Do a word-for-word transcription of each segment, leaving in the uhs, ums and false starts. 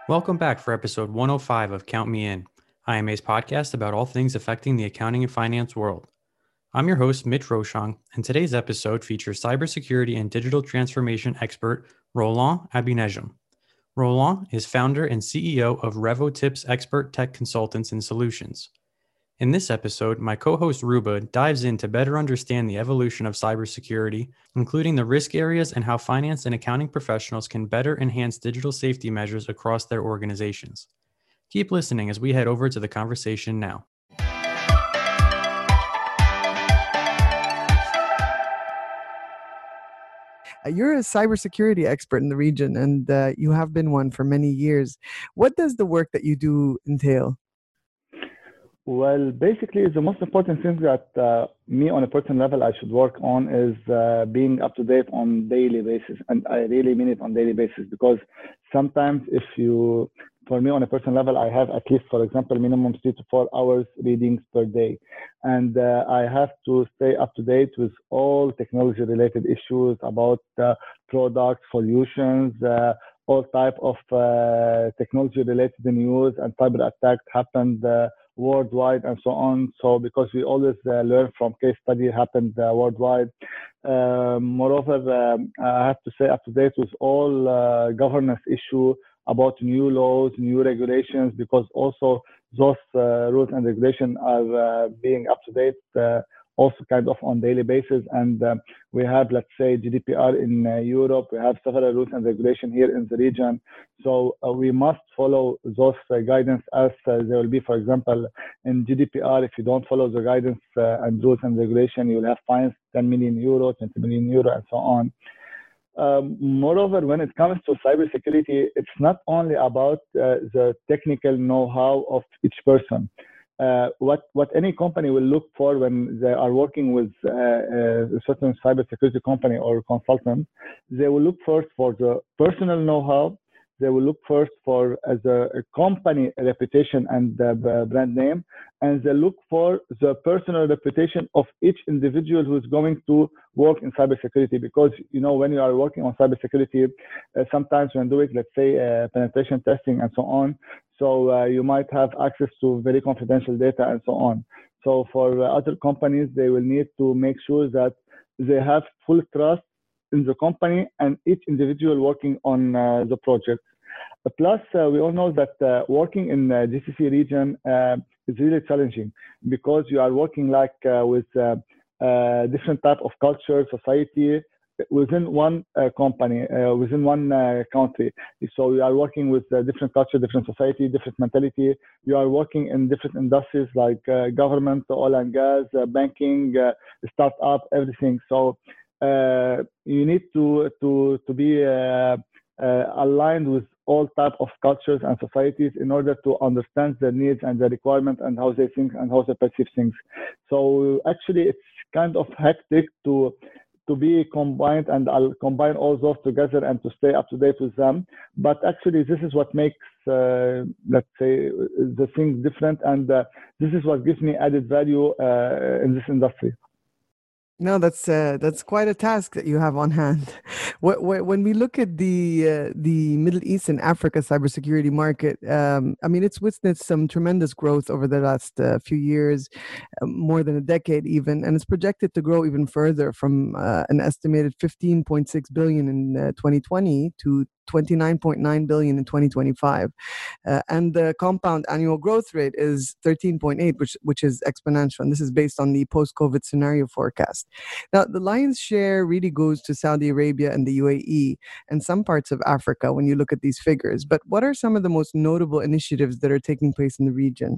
Welcome back for episode one oh five of Count Me In, I M A's podcast about all things affecting the accounting and finance world. I'm your host, Mitch Rochon, and today's episode features cybersecurity and digital transformation expert Roland Abinejam. Roland is founder and C E O of RevoTips Expert Tech Consultants and Solutions. In this episode, my co-host Ruba dives in to better understand the evolution of cybersecurity, including the risk areas and how finance and accounting professionals can better enhance digital safety measures across their organizations. Keep listening as we head over to the conversation now. You're a cybersecurity expert in the region, and uh, you have been one for many years. What does the work that you do entail? Well, basically, the most important thing that uh, me on a personal level I should work on is uh, being up to date on daily basis. And I really mean it on daily basis because sometimes if you, for me on a personal level, I have at least, for example, minimum three to four hours readings per day. And uh, I have to stay up to date with all technology related issues about uh, products, solutions, uh, all type of uh, technology related news and cyber attacks happened uh, worldwide and so on. So because we always uh, learn from case study happened uh, worldwide. Uh, moreover, um, I have to stay up to date with all uh, governance issue about new laws, new regulations, because also those uh, rules and regulations are uh, being up to date uh, also kind of on daily basis. And um, we have, let's say, G D P R in uh, Europe. We have several rules and regulations here in the region. So uh, we must follow those uh, guidance as uh, there will be, for example, in G D P R, if you don't follow the guidance uh, and rules and regulation, you will have fines ten million euro, twenty million euro, and so on. Um, moreover, when it comes to cybersecurity, it's not only about uh, the technical know-how of each person. Uh, what what any company will look for when they are working with uh, a certain cybersecurity company or consultant, they will look first for the personal know-how. They will look first for as a, a company reputation and the brand name, and they look for the personal reputation of each individual who is going to work in cybersecurity. Because you know when you are working on cybersecurity, uh, sometimes when doing, let's say, uh, penetration testing and so on, so uh, you might have access to very confidential data and so on. So for uh, other companies, they will need to make sure that they have full trust in the company and each individual working on uh, the project. Uh, plus, uh, we all know that uh, working in the G C C region uh, is really challenging because you are working like uh, with uh, uh, different type of culture, society within one uh, company, uh, within one uh, country. So you are working with uh, different culture, different society, different mentality. You are working in different industries like uh, government, oil and gas, uh, banking, uh, startup, everything. So uh, you need to to to be uh, uh, aligned with all type of cultures and societies in order to understand their needs and their requirements and how they think and how they perceive things. So actually, it's kind of hectic to to be combined, and I'll combine all those together and to stay up to date with them. But actually, this is what makes, uh, let's say, the thing different, and uh, this is what gives me added value uh, in this industry. No, that's uh, that's quite a task that you have on hand. When we look at the uh, the Middle East and Africa cybersecurity market, um, I mean, it's witnessed some tremendous growth over the last uh, few years, uh, more than a decade even, and it's projected to grow even further from uh, an estimated fifteen point six billion in uh, twenty twenty to twenty-nine point nine billion in twenty twenty-five, uh, and the compound annual growth rate is thirteen point eight, which which is exponential, and this is based on the post-COVID scenario forecast. Now, the lion's share really goes to Saudi Arabia and the U A E and some parts of Africa when you look at these figures. But what are some of the most notable initiatives that are taking place in the region?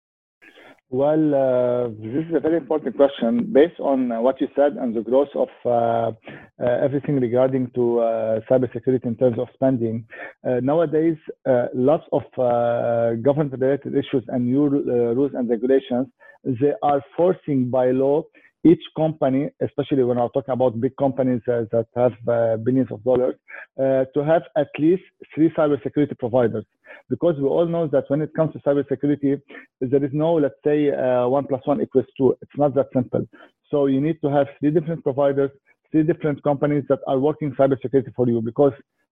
Well, uh, this is a very important question. Based on uh, what you said and the growth of uh, uh, everything regarding to uh, cybersecurity in terms of spending, uh, nowadays, uh, lots of uh, government-related issues and new uh, rules and regulations, they are forcing by law each company, especially when I'm talking about big companies uh, that have uh, billions of dollars, uh, to have at least three cybersecurity providers. Because we all know that when it comes to cybersecurity, there is no, let's say, uh, one plus one equals two. It's not that simple. So you need to have three different providers, three different companies that are working cybersecurity for you. Because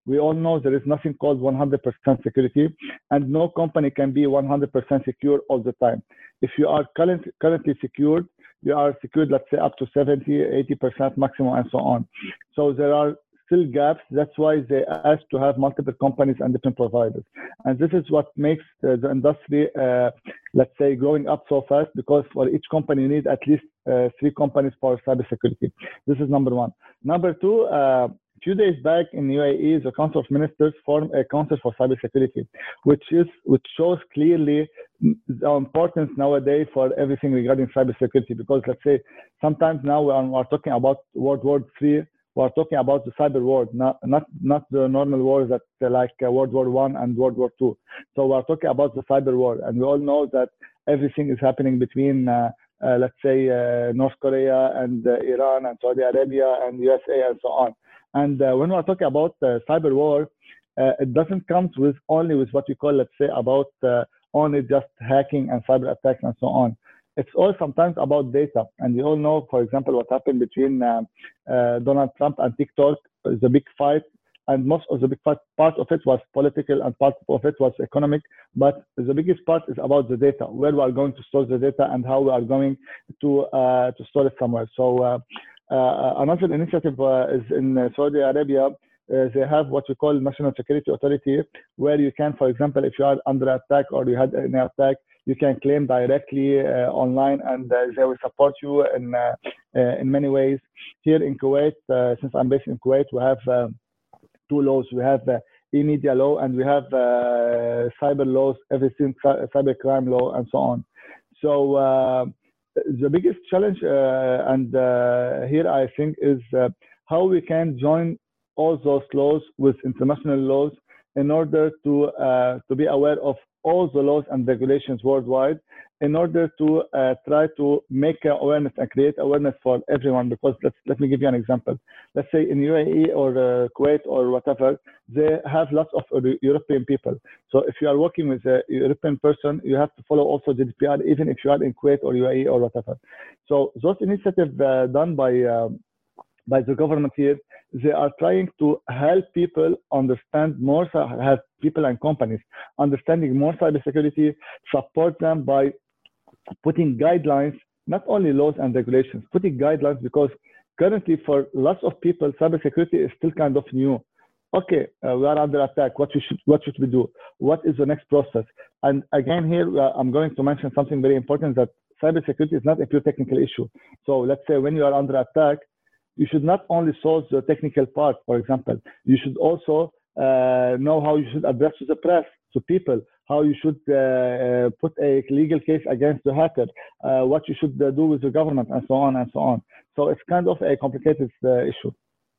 We all know there is nothing called one hundred percent security, and no company can be one hundred percent secure all the time. If you are current, currently secured, you are secured, let's say, up to seventy, eighty percent maximum, and so on. So there are still gaps. That's why they ask to have multiple companies and different providers. And this is what makes the, the industry, uh, let's say, growing up so fast, because for each company, you need at least uh, three companies for cybersecurity. This is number one. Number two, uh, a few days back in U A E, the Council of Ministers formed a Council for Cybersecurity, which is which shows clearly the importance nowadays for everything regarding cybersecurity. Because let's say sometimes now we are, we are talking about World War Three, we are talking about the cyber war, not not not the normal wars that uh, like uh, World War One and World War Two. So we are talking about the cyber war, and we all know that everything is happening between. Uh, Uh, let's say uh, North Korea and uh, Iran and Saudi Arabia and U S A and so on. And uh, when we're talking about uh, cyber war, uh, it doesn't come with only with what we call, let's say, about uh, only just hacking and cyber attacks and so on. It's all sometimes about data. And we all know, for example, what happened between uh, uh, Donald Trump and TikTok is a big fight. And most of the big part, part of it was political and part of it was economic. But the biggest part is about the data, where we are going to store the data and how we are going to uh, to store it somewhere. So uh, uh, another initiative uh, is in Saudi Arabia. Uh, they have what we call National Security Authority, where you can, for example, if you are under attack or you had an attack, you can claim directly uh, online, and uh, they will support you in uh, uh, in many ways. Here in Kuwait, uh, since I'm based in Kuwait, we have uh, two laws. We have uh, e-media law and we have uh, cyber laws, everything, cyber crime law, and so on. So uh, the biggest challenge, uh, and uh, here I think, is uh, how we can join all those laws with international laws in order to uh, to be aware of all the laws and regulations worldwide, in order to uh, try to make awareness and create awareness for everyone. Because let's, let me give you an example. Let's say in U A E or uh, Kuwait or whatever, they have lots of European people. So if you are working with a European person, you have to follow also G D P R, even if you are in Kuwait or U A E or whatever. So those initiatives uh, done by uh, by the government here, they are trying to help people understand more, have people and companies understanding more cybersecurity, support them by putting guidelines, not only laws and regulations, putting guidelines, because currently for lots of people, cybersecurity is still kind of new. Okay, uh, we are under attack. What we should, what should we do? What is the next process? And again, here uh, I'm going to mention something very important, that cybersecurity is not a pure technical issue. So let's say when you are under attack, you should not only solve the technical part, for example, you should also uh, know how you should address to the press, to people, how you should uh, uh, put a legal case against the hacker, uh, what you should uh, do with the government, and so on and so on. So it's kind of a complicated uh, issue.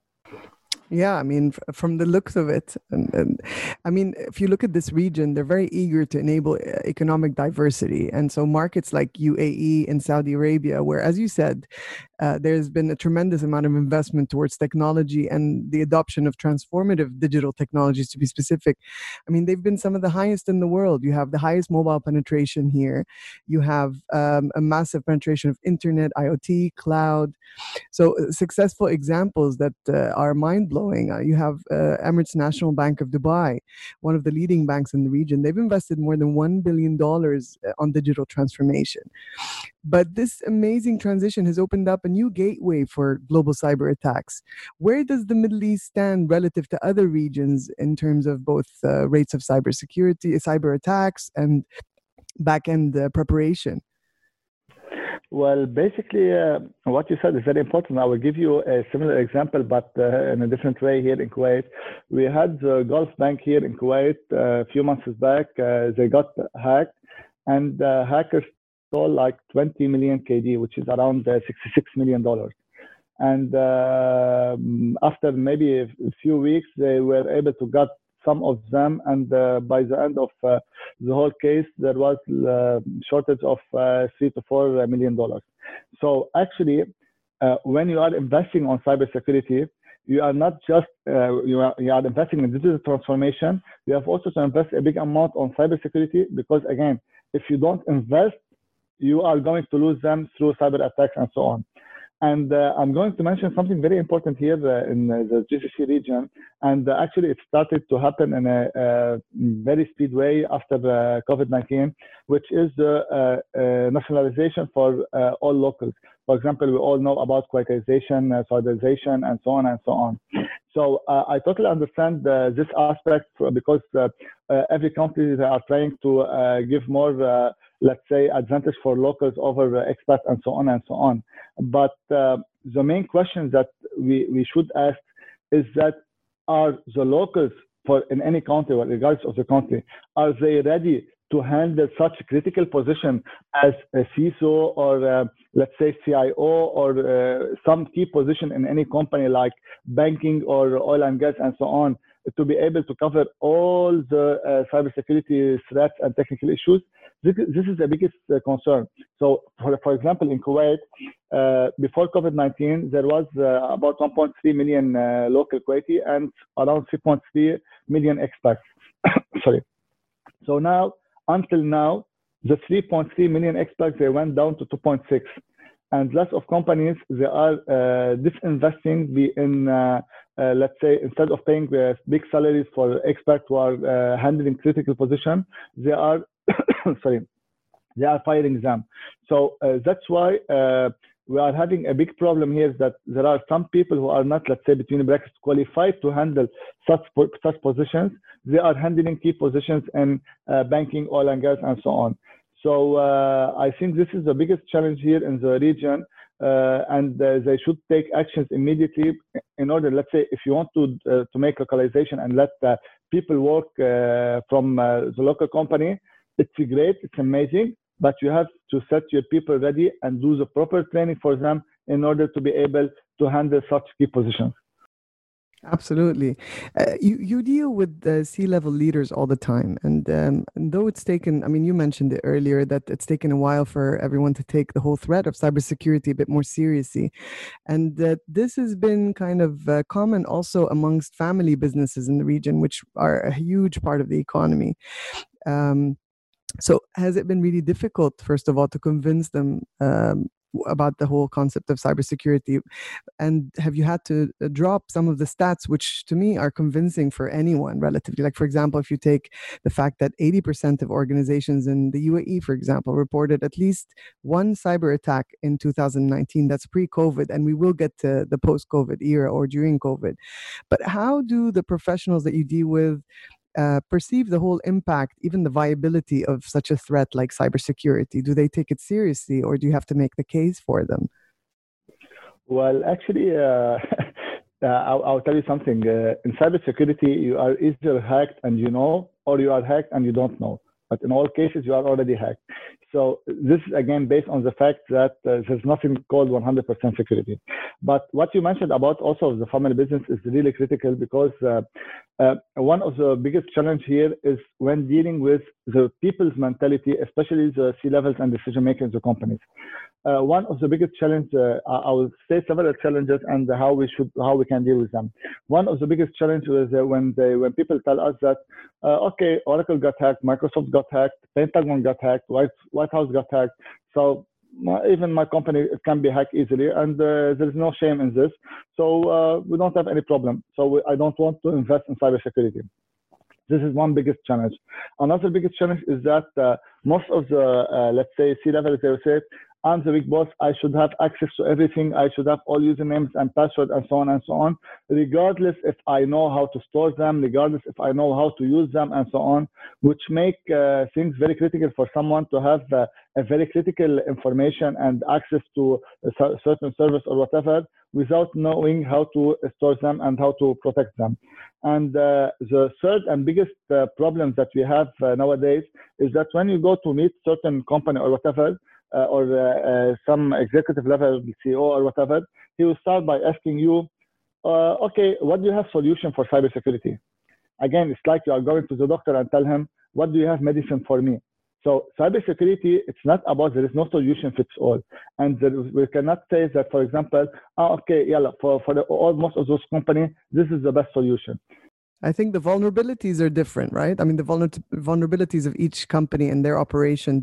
Yeah, I mean, from the looks of it, and, and I mean, if you look at this region, they're very eager to enable economic diversity. And so markets like U A E and Saudi Arabia, where, as you said, uh, there's been a tremendous amount of investment towards technology and the adoption of transformative digital technologies, to be specific. I mean, they've been some of the highest in the world. You have the highest mobile penetration here. You have um, a massive penetration of internet, IoT, cloud. So uh, successful examples that uh, are mind-blowing. Uh, you have uh, Emirates National Bank of Dubai, one of the leading banks in the region. They've invested more than one billion dollars on digital transformation. But this amazing transition has opened up a new gateway for global cyber attacks. Where does the Middle East stand relative to other regions in terms of both uh, rates of cybersecurity, cyber attacks, and back-end uh, preparation? Well, basically, uh, what you said is very important. I will give you a similar example, but uh, in a different way here in Kuwait. We had the Gulf Bank here in Kuwait uh, a few months back. Uh, they got hacked, and uh, hackers stole like twenty million K D, which is around uh, sixty-six million dollars. And uh, after maybe a few weeks, they were able to get some of them, and uh, by the end of uh, the whole case, there was a shortage of uh, three to four million dollars. So actually, uh, when you are investing on cybersecurity, you are not just uh, you are you are investing in digital transformation. You have also to invest a big amount on cybersecurity, because again, if you don't invest, you are going to lose them through cyber attacks and so on. And uh, I'm going to mention something very important here uh, in uh, the G C C region. And uh, actually, it started to happen in a, a very speed way after uh, COVID nineteen, which is the uh, uh, nationalization for uh, all locals. For example, we all know about qualitization, uh, solidarization, and so on and so on. So uh, I totally understand uh, this aspect because uh, uh, every country they are trying to uh, give more, uh, let's say, advantage for locals over uh, expats and so on and so on. But uh, the main question that we, we should ask is that are the locals for in any country, regardless of the country, are they ready to handle such a critical position as a C I S O or uh, let's say C I O or uh, some key position in any company like banking or oil and gas and so on, to be able to cover all the uh, cybersecurity threats and technical issues? This, this is the biggest uh, concern. So, for, for example, in Kuwait, uh, before COVID nineteen, there was uh, about one point three million uh, local Kuwaiti and around three point three million expats. Sorry. So now, until now, the three point three million expats, they went down to two point six. And lots of companies, they are uh, disinvesting in, uh, uh, let's say, instead of paying uh, big salaries for experts who are uh, handling critical position, they are, sorry, they are firing them. So uh, that's why uh, we are having a big problem here that there are some people who are not, let's say, between brackets, qualified to handle such, such positions. They are handling key positions in uh, banking, oil and gas, and so on. So uh, I think this is the biggest challenge here in the region, uh, and uh, they should take actions immediately in order, let's say, if you want to uh, to make localization and let uh, people work uh, from uh, the local company, it's great, it's amazing, but you have to set your people ready and do the proper training for them in order to be able to handle such key positions. Absolutely. Uh, you, you deal with uh, C-level leaders all the time. And, um, and though it's taken, I mean, you mentioned it earlier that it's taken a while for everyone to take the whole threat of cybersecurity a bit more seriously. And that this has been kind of uh, common also amongst family businesses in the region, which are a huge part of the economy. Um, so has it been really difficult, first of all, to convince them um, about the whole concept of cybersecurity? And have you had to drop some of the stats, which to me are convincing for anyone relatively? Like, for example, if you take the fact that eighty percent of organizations in the U A E, for example, reported at least one cyber attack in two thousand nineteen, that's pre-COVID, and we will get to the post-COVID era or during COVID. But how do the professionals that you deal with Uh, perceive the whole impact, even the viability of such a threat like cybersecurity? Do they take it seriously, or do you have to make the case for them? Well, actually, uh, I'll, I'll tell you something. Uh, in cybersecurity, you are either hacked and you know, or you are hacked and you don't know. But in all cases, you are already hacked. So this is, again, based on the fact that uh, there's nothing called one hundred percent security. But what you mentioned about also the family business is really critical because uh, uh, one of the biggest challenge here is when dealing with the people's mentality, especially the C-levels and decision makers of the companies. Uh, one of the biggest challenges, uh, I will say several challenges and how we should, how we can deal with them. One of the biggest challenges is uh, when they, when people tell us that, uh, okay, Oracle got hacked, Microsoft got hacked, Pentagon got hacked, White, White House got hacked. So even my company can be hacked easily, and uh, there is no shame in this. So uh, we don't have any problem. So we, I don't want to invest in cybersecurity. This is one biggest challenge. Another biggest challenge is that uh, most of the, uh, let's say, C-levels, they will say, I'm the big boss, I should have access to everything, I should have all usernames and passwords and so on and so on, regardless if I know how to store them, regardless if I know how to use them and so on, which make uh, things very critical for someone to have uh, a very critical information and access to a certain service or whatever without knowing how to store them and how to protect them. And uh, the third and biggest uh, problem that we have uh, nowadays is that when you go to meet certain company or whatever, Uh, or uh, uh, some executive level C E O or whatever, he will start by asking you, uh, okay, what do you have solution for cybersecurity? Again, it's like you are going to the doctor and tell him, what do you have medicine for me? So cybersecurity, it's not about, there is no solution fits all. And there, we cannot say that, for example, oh, okay, yeah, for, for the, all, most of those companies, this is the best solution. I think the vulnerabilities are different, right? I mean, the vulner- vulnerabilities of each company and their operation differ.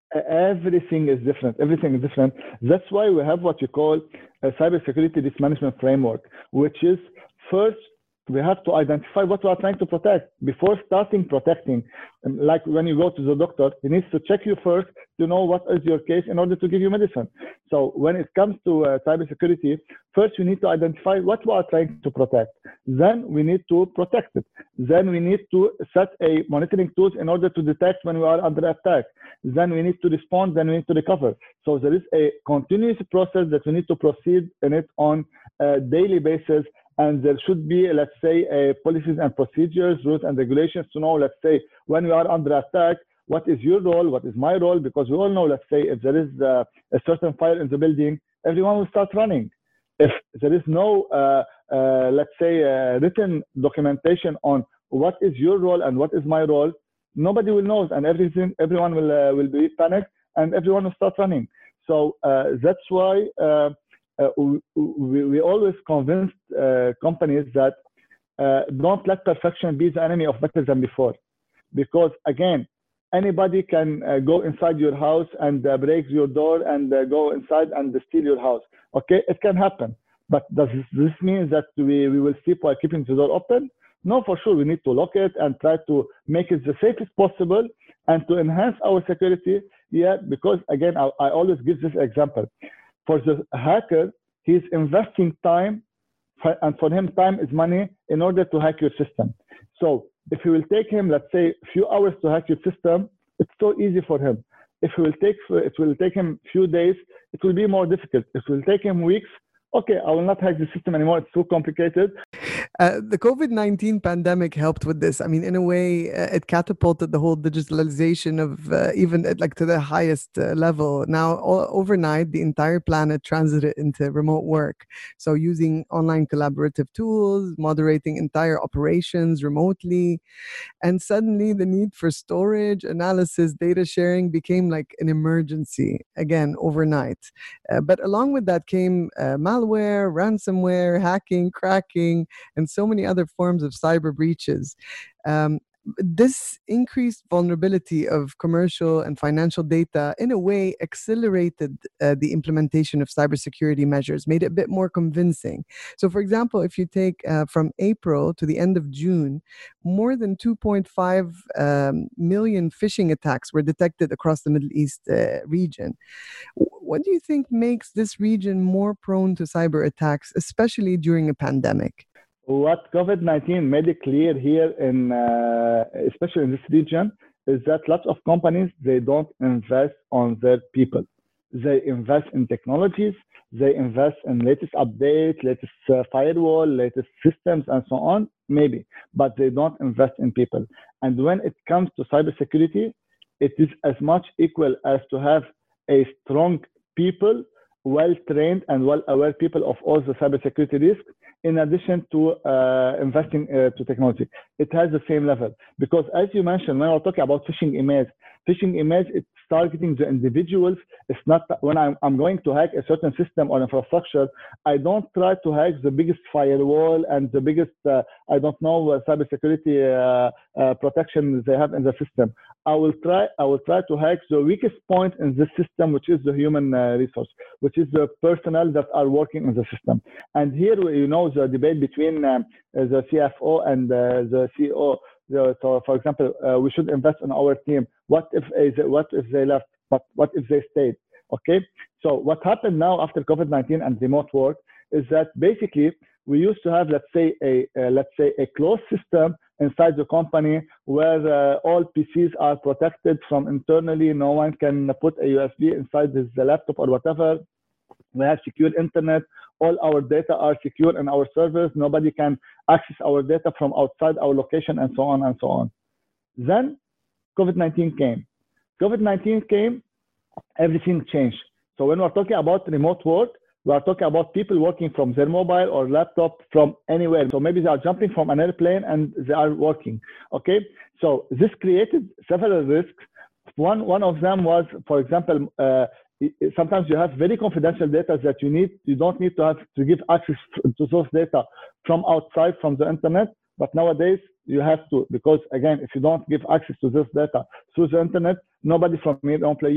Everything is different. Everything is different. That's why we have what you call a cybersecurity risk management framework, which is first we have to identify what we are trying to protect before starting protecting. And like when you go to the doctor, he needs to check you first to know what is your case in order to give you medicine. So when it comes to uh, cybersecurity, first we need to identify what we are trying to protect. Then we need to protect it. Then we need to set a monitoring tools in order to detect when we are under attack. Then we need to respond, then we need to recover. So there is a continuous process that we need to proceed in it on a daily basis. And there should be, let's say, uh, policies and procedures, rules and regulations to know, let's say, when we are under attack, what is your role, what is my role? Because we all know, let's say, if there is uh, a certain fire in the building, everyone will start running. If there is no, uh, uh, let's say, uh, written documentation on what is your role and what is my role, nobody will know, and everything, everyone will uh, will be panicked, and everyone will start running. So uh, that's why uh, uh, we, we always convinced uh, companies that uh, don't let perfection be the enemy of better than before, because again, anybody can uh, go inside your house and uh, break your door and uh, go inside and steal your house. Okay, it can happen, but does this mean that we, we will sleep while keeping the door open? No, for sure. We need to lock it and try to make it the safest possible and to enhance our security. Yeah, because again, I, I always give this example. For the hacker, he's investing time, and for him, time is money in order to hack your system. So if it will take him, let's say, a few hours to hack your system, it's so easy for him. If it will take, it will take him a few days, it will be more difficult. If it will take him weeks, okay, I will not hack the system anymore. It's too complicated. Uh, the COVID nineteen pandemic helped with this. I mean, in a way, uh, it catapulted the whole digitalization of uh, even at, like to the highest uh, level. Now, all, overnight, the entire planet transited into remote work. So using online collaborative tools, moderating entire operations remotely, and suddenly the need for storage, analysis, data sharing became like an emergency, again, overnight. Uh, but along with that came uh, malware, ransomware, hacking, cracking, and so many other forms of cyber breaches. Um, this increased vulnerability of commercial and financial data, in a way, accelerated uh, the implementation of cybersecurity measures, made it a bit more convincing. So, for example, if you take uh, from April to the end of June, more than two point five um, million phishing attacks were detected across the Middle East uh, region. What do you think makes this region more prone to cyber attacks, especially during a pandemic? What COVID nineteen made it clear here, in uh, especially in this region, is that lots of companies, they don't invest on their people. They invest in technologies, they invest in latest updates, latest uh, firewall, latest systems, and so on, maybe, but they don't invest in people. And when it comes to cybersecurity, it is as much equal as to have a strong people, well-trained and well-aware people of all the cybersecurity risks, in addition to uh, investing uh, to technology. It has the same level. Because as you mentioned, when we're talking about phishing emails, phishing emails, it's targeting the individuals. It's not, when I'm, I'm going to hack a certain system or infrastructure, I don't try to hack the biggest firewall and the biggest, uh, I don't know, uh, cybersecurity uh, uh, protection they have in the system. I will try, I will try to hack the weakest point in this system, which is the human uh, resource, which is the personnel that are working in the system. And here, you know, the debate between um, the C F O and uh, the C E O. The, so, for example, uh, we should invest in our team. What if uh, what if they left? But what if they stayed? Okay. So what happened now after COVID nineteen and remote work is that basically we used to have, let's say, a uh, let's say a closed system inside the company where uh, all P Cs are protected from internally. No one can put a U S B inside his laptop or whatever. We have secure internet. All our data are secure in our servers. Nobody can access our data from outside our location, and so on and so on. Then COVID nineteen came. COVID nineteen came, everything changed. So when we're talking about remote work, we are talking about people working from their mobile or laptop from anywhere. So maybe they are jumping from an airplane and they are working. Okay. So this created several risks. One, one of them was, for example, uh, sometimes you have very confidential data that you need, you don't need to have to give access to those data from outside, from the internet. But nowadays you have to, because again, if you don't give access to this data through the internet, nobody from your employee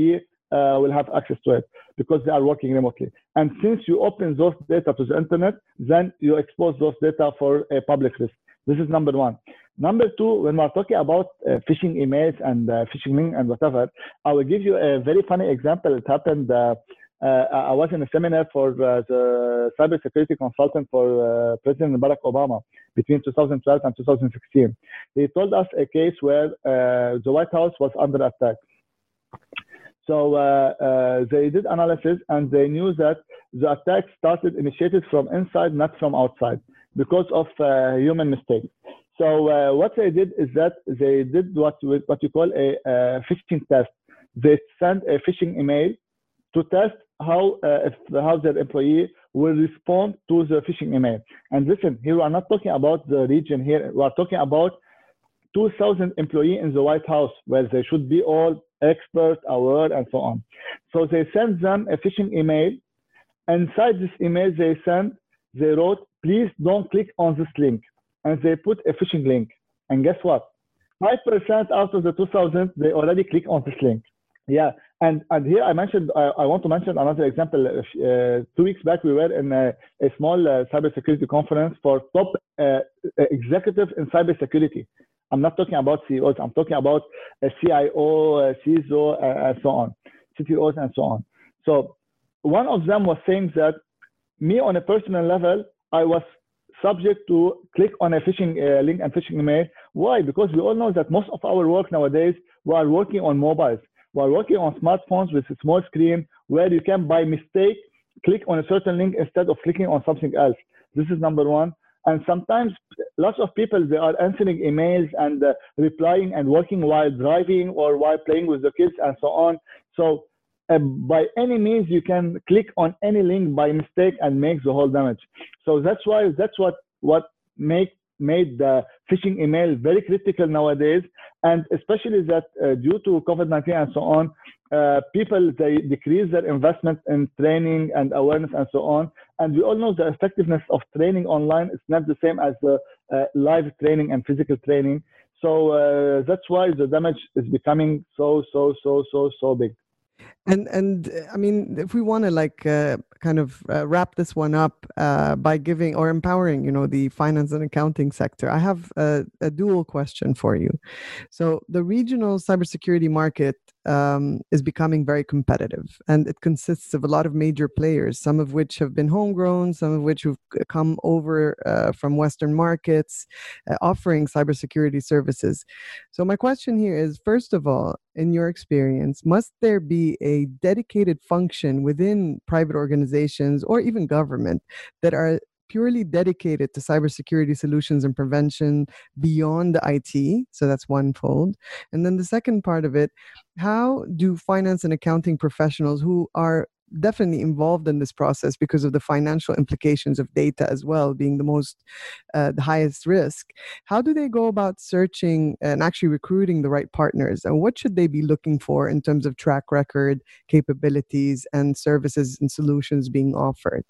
uh, will have access to it because they are working remotely. And since you open those data to the internet, then you expose those data for a public risk. This is number one. Number two, when we're talking about uh, phishing emails and uh, phishing links and whatever, I will give you a very funny example. It happened, uh, uh, I was in a seminar for uh, the cybersecurity consultant for uh, President Barack Obama between two thousand twelve and two thousand sixteen. He told us a case where uh, the White House was under attack. So uh, uh, they did analysis and they knew that the attack started initiated from inside, not from outside, because of uh, human mistakes. So uh, what they did is that they did what what you call a uh, phishing test. They sent a phishing email to test how uh, if how their employee will respond to the phishing email. And listen, here we are not talking about the region here. We are talking about two thousand employees in the White House, where they should be all expert, aware, and so on. So they sent them a phishing email. Inside this email they sent, they wrote, please don't click on this link. And they put a phishing link. And guess what? five percent out of the two thousand, they already click on this link. Yeah, and, and here I mentioned, I, I want to mention another example. Uh, two weeks back, we were in a, a small uh, cybersecurity conference for top uh, executives in cybersecurity. I'm not talking about C E Os, I'm talking about a C I O, a C I S O, uh, and so on, C T Os and so on. So one of them was saying that me on a personal level, I was subject to click on a phishing uh, link and phishing email. Why? Because we all know that most of our work nowadays, we are working on mobiles. We are working on smartphones with a small screen where you can, by mistake, click on a certain link instead of clicking on something else. This is number one. And sometimes lots of people, they are answering emails and uh, replying and working while driving or while playing with the kids and so on. So uh, by any means, you can click on any link by mistake and make the whole damage. So that's why, that's what, what make, made the phishing email very critical nowadays. And especially that uh, due to COVID nineteen and so on, uh, people, they decrease their investment in training and awareness and so on. And we all know the effectiveness of training online is not the same as the uh, live training and physical training. So uh, that's why the damage is becoming so, so, so, so, so big. And and I mean, if we want to like uh, kind of uh, wrap this one up uh, by giving or empowering, you know, the finance and accounting sector, I have a, a dual question for you. So the regional cybersecurity market um, is becoming very competitive, and it consists of a lot of major players, some of which have been homegrown, some of which have come over uh, from Western markets, uh, offering cybersecurity services. So my question here is, first of all, in your experience, must there be a dedicated function within private organizations or even government that are purely dedicated to cybersecurity solutions and prevention beyond the I T? So that's one fold. And then the second part of it, how do finance and accounting professionals who are definitely involved in this process because of the financial implications of data as well being the most uh, the highest risk, how do they go about searching and actually recruiting the right partners, and what should they be looking for in terms of track record, capabilities, and services and solutions being offered?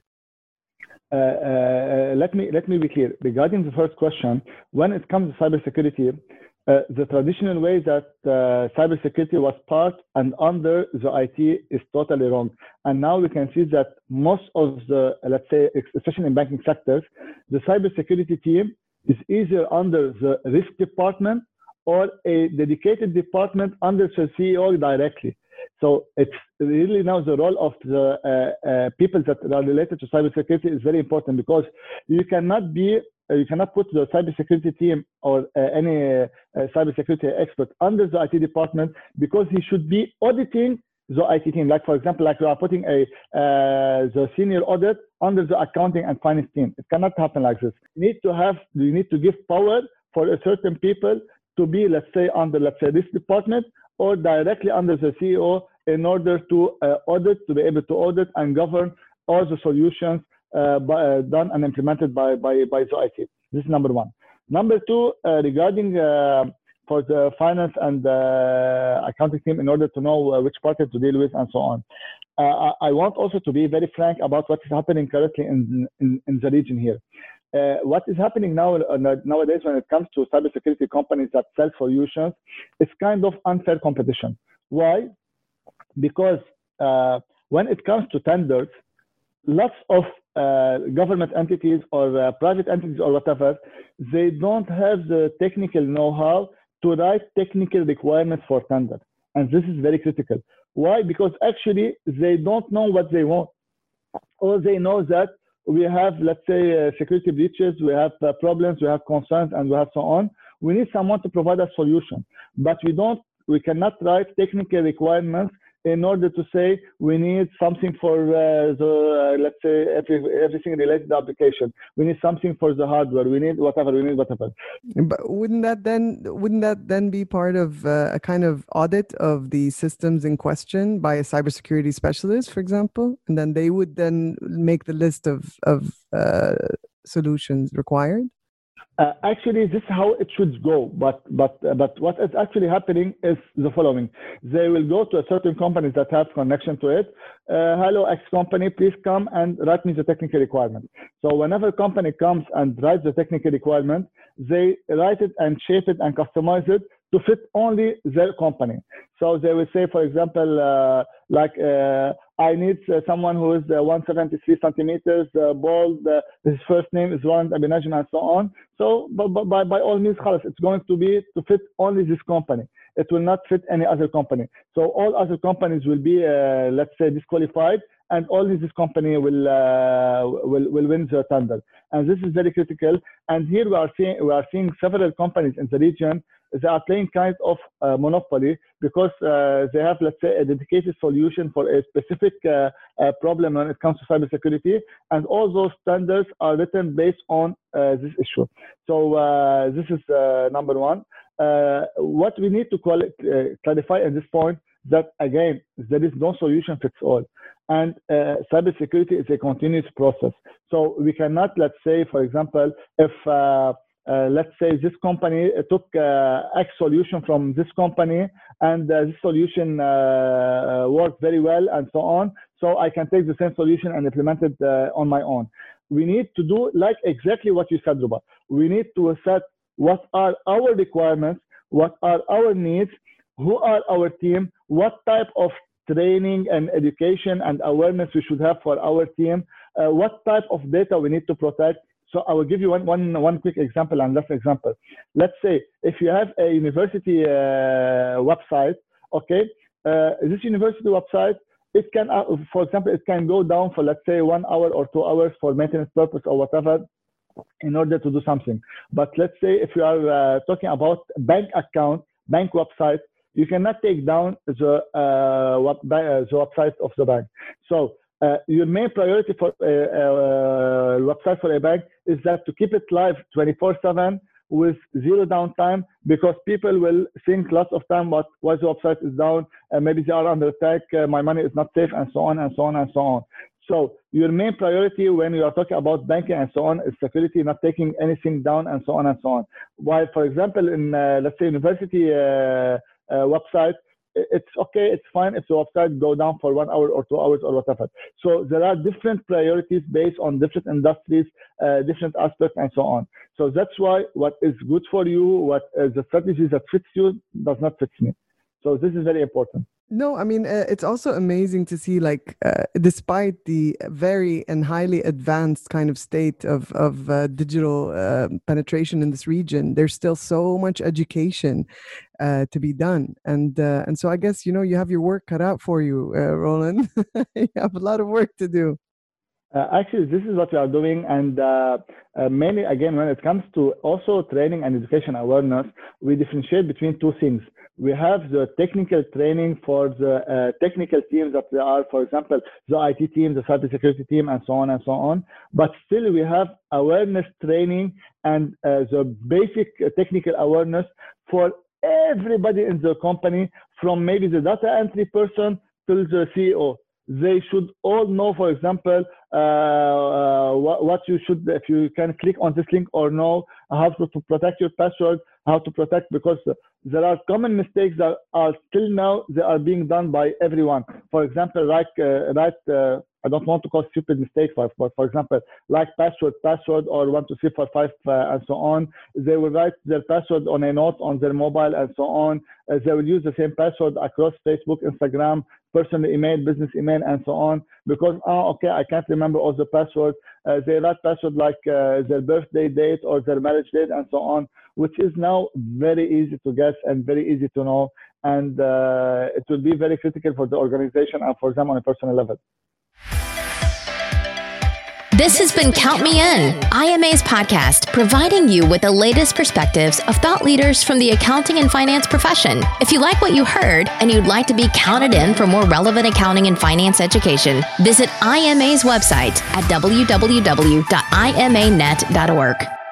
Uh, uh, let me let me be clear regarding the first question. When it comes to cybersecurity, Uh, the traditional way that uh, cybersecurity was part and under the I T is totally wrong. And now we can see that most of the, let's say, especially in banking sectors, the cybersecurity team is either under the risk department or a dedicated department under the C E O directly. So it's really now the role of the uh, uh, people that are related to cybersecurity is very important, because you cannot be you cannot put the cybersecurity team or uh, any uh, cybersecurity expert under the I T department, because he should be auditing the I T team. Like, for example, like we are putting a uh, the senior audit under the accounting and finance team. It cannot happen like this. You need to have, you need to give power for a certain people to be, let's say, under, let's say, this department or directly under the C E O in order to uh, audit, to be able to audit and govern all the solutions Uh, by, uh, done and implemented by, by, by the I T. This is number one. Number two, uh, regarding uh, for the finance and uh, accounting team, in order to know uh, which parties to deal with and so on. Uh, I, I want also to be very frank about what is happening currently in, in, in the region here. Uh, what is happening now uh, nowadays when it comes to cybersecurity companies that sell solutions is kind of unfair competition. Why? because uh, when it comes to tenders, lots of uh, government entities or uh, private entities or whatever, they don't have the technical know-how to write technical requirements for tender. And this is very critical. Why? Because actually they don't know what they want. All they know that we have, let's say, uh, security breaches, we have uh, problems, we have concerns, and we have so on. We need someone to provide a solution, but we don't, we cannot write technical requirements in order to say we need something for uh, the, uh, let's say, every, everything related to the application. We need something for the hardware. We need whatever, we need whatever. But wouldn't that then, wouldn't that then be part of uh, a kind of audit of the systems in question by a cybersecurity specialist, for example? And then they would then make the list of, of uh, solutions required? Uh, actually, this is how it should go. But but uh, but what is actually happening is the following: they will go to a certain company that has connection to it. Uh, Hello, X company, please come and write me the technical requirement. So whenever a company comes and writes the technical requirement, they write it and shape it and customize it to fit only their company. So they will say, for example, uh, like uh, I need uh, someone who is uh, one hundred seventy-three centimeters, uh, bald, uh, his first name is Roland Abinajin, and so on. So by, by, by all means, it's going to be to fit only this company. It will not fit any other company. So all other companies will be, uh, let's say, disqualified, and only this company will, uh, will, will win the tender. And this is very critical. And here we are seeing, we are seeing several companies in the region. They are playing kind of uh, monopoly because uh, they have, let's say, a dedicated solution for a specific uh, uh, problem when it comes to cybersecurity, and all those standards are written based on uh, this issue. So uh, this is uh, number one. Uh, what we need to quali uh, clarify at this point that, again, there is no solution fits all. And uh, cybersecurity is a continuous process. So we cannot, let's say, for example, if uh, Uh, let's say this company took uh, X solution from this company, and uh, this solution uh, worked very well, and so on. So I can take the same solution and implement it uh, on my own. We need to do like exactly what you said, Ruba. We need to set what are our requirements, what are our needs, who are our team, what type of training and education and awareness we should have for our team, uh, what type of data we need to protect. So I will give you one, one, one quick example and last example. Let's say if you have a university uh, website, okay, uh, this university website, it can, uh, for example, it can go down for, let's say, one hour or two hours for maintenance purpose or whatever in order to do something. But let's say if you are uh, talking about bank account, bank website, you cannot take down the, uh, what, uh, the website of the bank. So Uh, your main priority for a, a, a website for a bank is that to keep it live twenty-four seven with zero downtime, because people will think lots of time what why the website is down, and uh, maybe they are under attack, uh, my money is not safe, and so on and so on and so on. So your main priority when you are talking about banking and so on is security, not taking anything down, and so on and so on. While, for example, in uh, let's say university uh, uh, website, it's okay, it's fine if the website go down for one hour or two hours or whatever. So there are different priorities based on different industries, uh, different aspects, and so on. So that's why what is good for you, what is the strategy that fits you, does not fit me. So this is very important. No, I mean, uh, it's also amazing to see, like, uh, despite the very and highly advanced kind of state of, of uh, digital uh, penetration in this region, there's still so much education uh, to be done. And uh, and so I guess, you know, you have your work cut out for you, uh, Roland. You have a lot of work to do. Uh, actually, this is what we are doing. And uh, uh, mainly, again, when it comes to also training and education awareness, we differentiate between two things. We have the technical training for the uh, technical teams that they are, for example, the I T team, the cybersecurity team, and so on and so on. But still, we have awareness training and uh, the basic technical awareness for everybody in the company, from maybe the data entry person till the C E O. They should all know, for example, uh, what, what you should, if you can click on this link or no, how to, to protect your password, how to protect, because there are common mistakes that are still now, they are being done by everyone. For example, like, uh, right, uh, I don't want to call stupid mistakes, but for, for example, like password, password, or one two three four five, uh, and so on. They will write their password on a note on their mobile and so on. Uh, they will use the same password across Facebook, Instagram, personal email, business email, and so on, because, oh, okay, I can't remember all the passwords. Uh, they write password like uh, their birthday date or their marriage date and so on, which is now very easy to guess and very easy to know. And uh, it will be very critical for the organization and for them on a personal level. This has been Count Me In, I M A's podcast, providing you with the latest perspectives of thought leaders from the accounting and finance profession. If you like what you heard and you'd like to be counted in for more relevant accounting and finance education, visit I M A's website at w w w dot i m a net dot org.